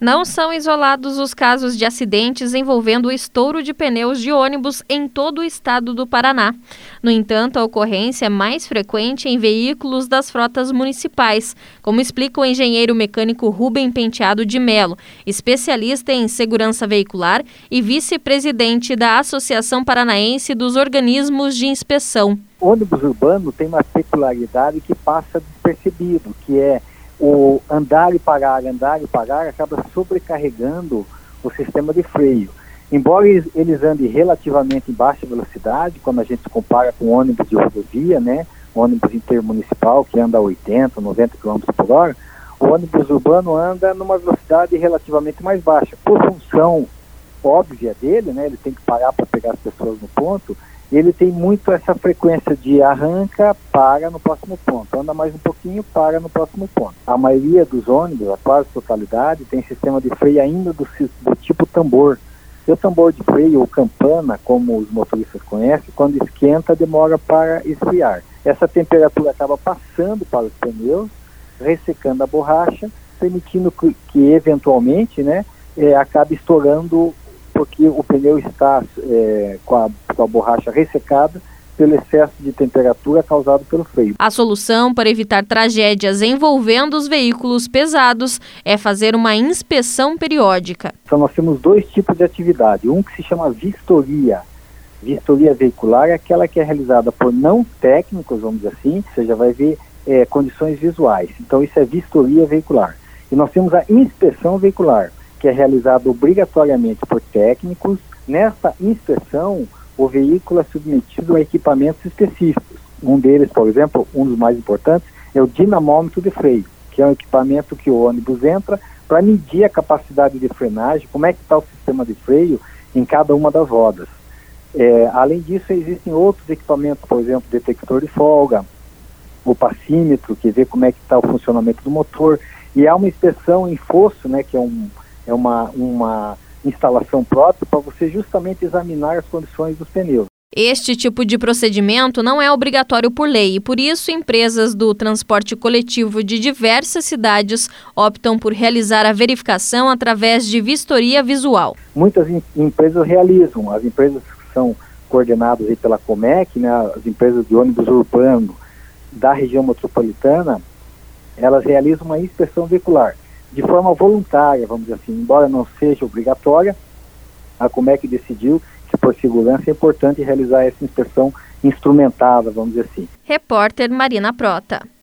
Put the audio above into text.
Não são isolados os casos de acidentes envolvendo o estouro de pneus de ônibus em todo o estado do Paraná. No entanto, a ocorrência é mais frequente em veículos das frotas municipais, como explica o engenheiro mecânico Rubem Penteado de Melo, especialista em segurança veicular e vice-presidente da Associação Paranaense dos Organismos de Inspeção. O ônibus urbano tem uma peculiaridade que passa despercebido, que é o andar e parar acaba sobrecarregando o sistema de freio. Embora eles andem relativamente em baixa velocidade, quando a gente compara com ônibus de rodovia, né, ônibus intermunicipal que anda a 80, 90 km por hora, o ônibus urbano anda numa velocidade relativamente mais baixa. Por função óbvia dele, né, ele tem que parar para pegar as pessoas no ponto, ele tem muito essa frequência de arranca, para no próximo ponto, anda mais um pouquinho, para no próximo ponto. A maioria dos ônibus, a quase totalidade, tem sistema de freio ainda do tipo tambor. E o tambor de freio, ou campana, como os motoristas conhecem, quando esquenta, demora para esfriar. Essa temperatura acaba passando para os pneus, ressecando a borracha, permitindo que eventualmente, né, acabe estourando, porque o pneu está com a borracha ressecada pelo excesso de temperatura causado pelo freio. A solução para evitar tragédias envolvendo os veículos pesados é fazer uma inspeção periódica. Então nós temos dois tipos de atividade, um que se chama vistoria. Vistoria veicular é aquela que é realizada por não técnicos, vamos dizer assim, ou seja, vai ver condições visuais. Então isso é vistoria veicular. E nós temos a inspeção veicular, que é realizado obrigatoriamente por técnicos. Nessa inspeção, o veículo é submetido a equipamentos específicos. Um deles, por exemplo, um dos mais importantes, é o dinamômetro de freio, que é um equipamento que o ônibus entra para medir a capacidade de frenagem, como é que está o sistema de freio em cada uma das rodas. Além disso, existem outros equipamentos, por exemplo, detector de folga, o passímetro, que vê como é que está o funcionamento do motor, e há uma inspeção em fosso, né, que é uma instalação própria para você justamente examinar as condições dos pneus. Este tipo de procedimento não é obrigatório por lei e, por isso, empresas do transporte coletivo de diversas cidades optam por realizar a verificação através de vistoria visual. Muitas empresas realizam, as empresas que são coordenadas aí pela Comec, né, as empresas de ônibus urbano da região metropolitana, elas realizam uma inspeção veicular de forma voluntária, vamos dizer assim, embora não seja obrigatória. A Comec decidiu que por segurança é importante realizar essa inspeção instrumentada, vamos dizer assim. Repórter Marina Prota.